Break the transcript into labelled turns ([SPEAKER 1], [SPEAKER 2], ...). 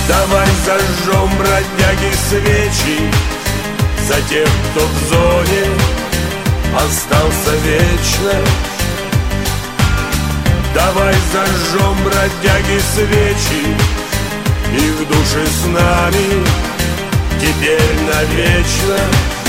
[SPEAKER 1] Давай зажжем, бродяги, свечи за тех, кто в зоне остался вечно. Давай зажжем, бродяги, свечи, их души с нами теперь навечно.